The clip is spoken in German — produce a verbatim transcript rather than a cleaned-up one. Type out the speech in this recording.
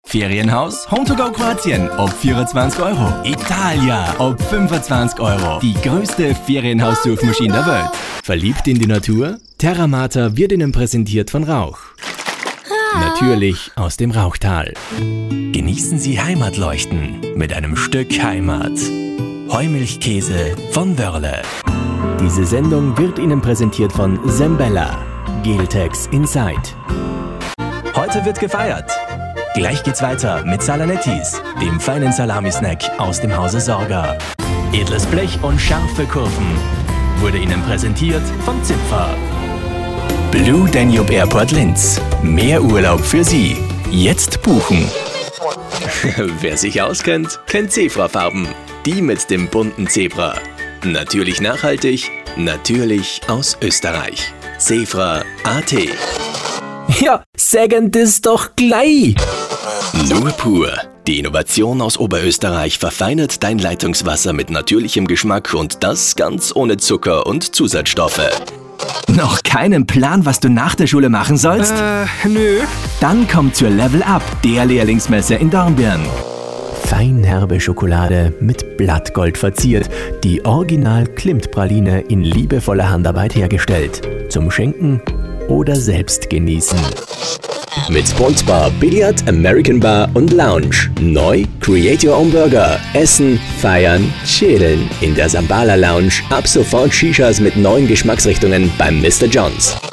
Ferienhaus Home to Go Kroatien ob vierundzwanzig Euro. Italia ob fünfundzwanzig Euro. Die größte Ferienhaussuchmaschine der Welt. Verliebt in die Natur? Terramata wird Ihnen präsentiert von Rauch. Natürlich aus dem Rauchtal. Genießen Sie Heimatleuchten mit einem Stück Heimat. Heumilchkäse von Wörle. Diese Sendung wird Ihnen präsentiert von Sembella. Geltex Inside. Heute wird gefeiert. Gleich geht's weiter mit Salanettis, dem feinen Salami-Snack aus dem Hause Sorga. Edles Blech und scharfe Kurven wurde Ihnen präsentiert von Zipfer. Blue Danube Airport Linz. Mehr Urlaub für Sie. Jetzt buchen. Wer sich auskennt, kennt Zebrafarben. Die mit dem bunten Zebra. Natürlich nachhaltig, natürlich aus Österreich. Zefra Punkt A T. Ja, sagen das doch gleich! Nur pur. Die Innovation aus Oberösterreich verfeinert dein Leitungswasser mit natürlichem Geschmack und das ganz ohne Zucker und Zusatzstoffe. Noch keinen Plan, was du nach der Schule machen sollst? Äh, nö. Dann komm zur Level Up, der Lehrlingsmesse in Dornbirn. Feinherbe Schokolade mit Blattgold verziert, die Original-Klimt-Praline in liebevoller Handarbeit hergestellt. Zum Schenken oder selbst genießen. Mit Sportsbar, Billard, American Bar und Lounge. Neu, create your own Burger. Essen, feiern, chillen. In der Sambala Lounge ab sofort Shishas mit neuen Geschmacksrichtungen beim Mister Johns.